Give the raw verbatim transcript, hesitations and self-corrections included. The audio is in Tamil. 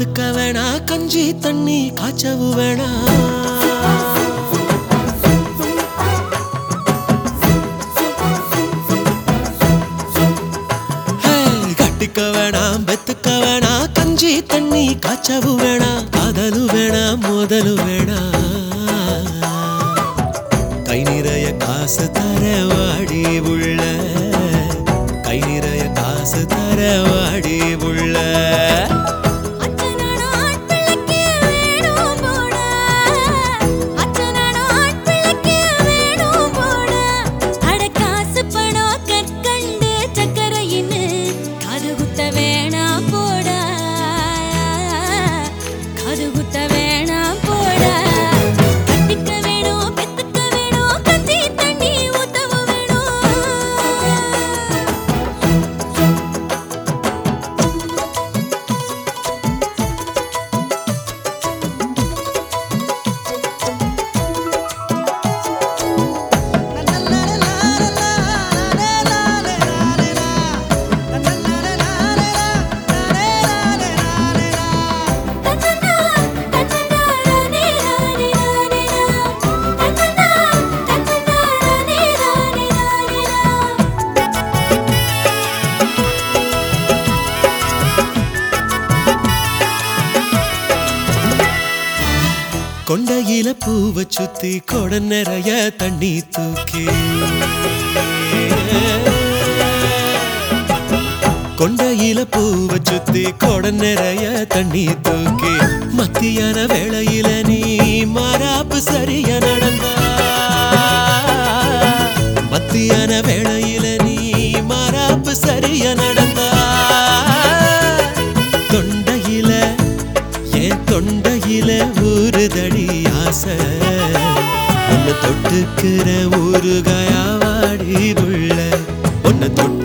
பெத்துக்க வேணா கஞ்சி தண்ணி காய்ச்சவு வேணா கட்டிக்க வேணாம் பெத்துக்க வேணா கஞ்சி தண்ணி காய்ச்சவு வேணா காதலு வேணா மோதலு வேணா கை நிறைய காசு தர வாடி உள்ள கை நிறைய காசு தர வாடி உள்ள கொண்டையில பூவ சுத்தி கொட நிறைய தண்ணி தூக்கி கொண்டையில பூவ சுத்தி கொட நிறைய தண்ணி தூக்கி மத்தியான வேளையில நீ மாறாப்பு சரிய நடந்தா மத்தியான வேளையில நீ மாறாப்பு சரிய நடந்தா தொண்டையில என் தொண்டையில ஊறுதடி ஆசை உன்னை தொட்டுக்கிற ஊறுகாயா வாடி உள்ள உன்னை தொட்டு